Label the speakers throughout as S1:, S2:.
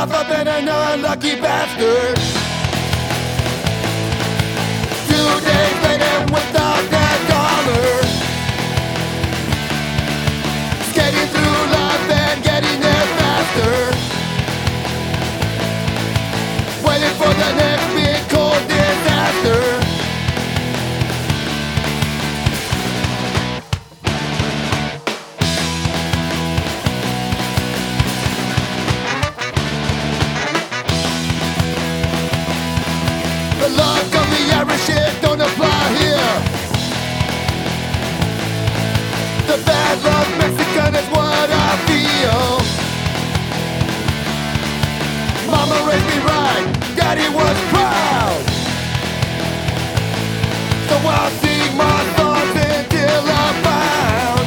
S1: off, I've been an unlucky bastard. 2 days later without that dollar, skating through life and getting there faster, waiting for the next big cold disaster. The luck of the average shit don't apply here. The bad luck Mexican is what I feel. Mama raised me right, Daddy was proud. So I'll sing my songs until I'm found.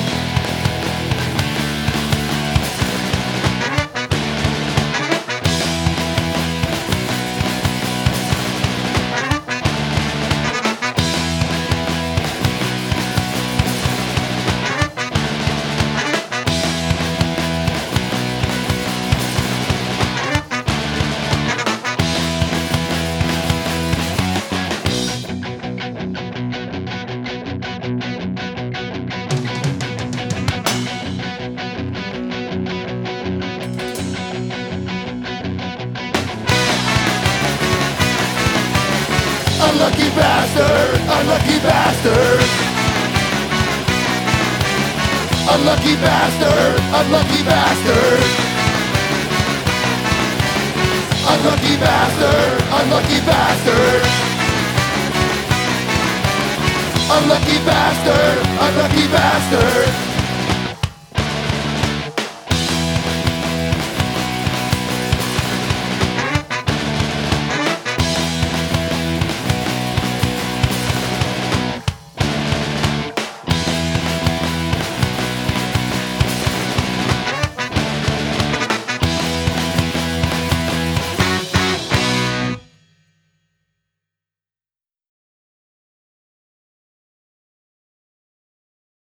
S1: Unlucky bastard, unlucky bastard. Unlucky bastard, unlucky bastard. Unlucky bastard, unlucky bastard. Unlucky bastard, unlucky bastard.